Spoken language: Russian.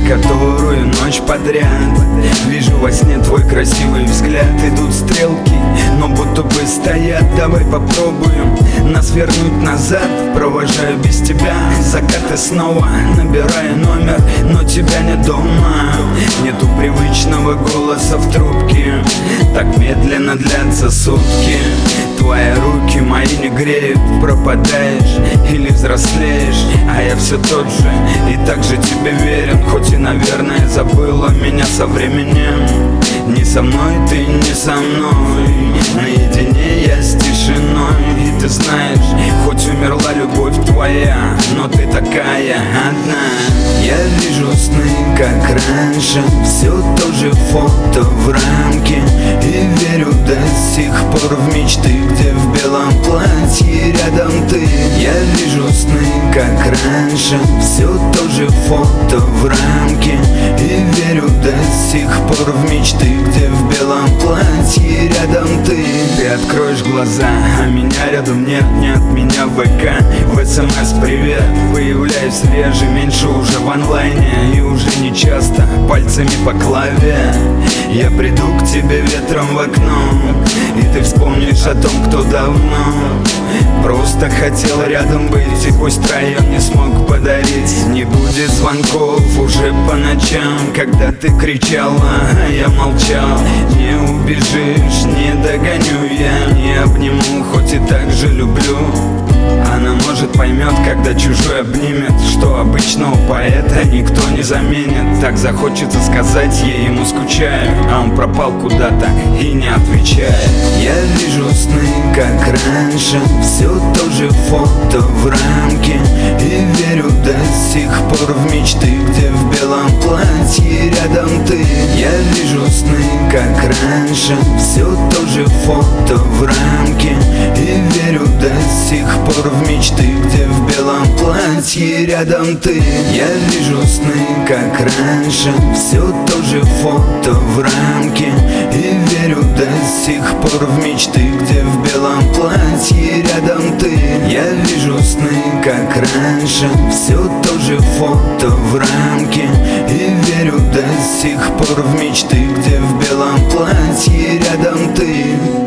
которую ночь подряд вижу во сне твой красивый взгляд. Идут стрелки, но будто бы стоят. Давай попробуем нас вернуть назад. Провожаю без тебя закаты снова, набираю номер, но тебя нет дома. Нету привычного голоса в трубке, так медленно длятся сутки. Твои руки мои не греют, пропадаешь или взрослеешь, а я все тот же и так же тебе верен. Хоть и, наверное, забыла меня со временем. Не со мной ты, не со мной, наедине я с тишиной. И ты знаешь, хоть умерла любовь твоя, но ты такая одна. Я вижу сны, как раньше, все то же фото в рамке, и верю до сих пор в мечты, где в белом платье рядом ты. Я вижу сны, как раньше, все то же фото в рамке, и верю до сих пор в мечты, где в белом платье рядом ты. Ты откроешь глаза, а меня рядом нет, не от меня в ВК. В СМС привет, появляюсь реже, меньше уже в онлайне, и уже не часто пальцами по клаве. Я приду к тебе ветром в окно, и ты вспомнишь о том, кто давно просто хотел рядом быть, и пусть район не смог подарить. Не будет звонков уже по ночам, когда ты кричала, а я молчал. Не убежишь, не догоню я, не обниму, хоть и так же люблю. Она может поймет, когда чужой обнимет, что обычного поэта никто не заменит. Так захочется сказать ей, ему скучаю, а он пропал куда-то и не отвечает. Я вижу сны, как раньше, все то же фото в рамке, и верю до сих пор в мечты, где в белом платье рядом ты. Я вижу сны, как раньше, все то же фото в рамке, и верю до сих пор в мечты, где в белом платье рядом ты. Я вижу сны, как раньше, все то же фото в рамке, и верю до сих пор в мечты, где в белом платье рядом ты. Я вижу сны, как раньше, все то же фото в рамке, и верю до сих пор в мечты, где в белом платье рядом ты.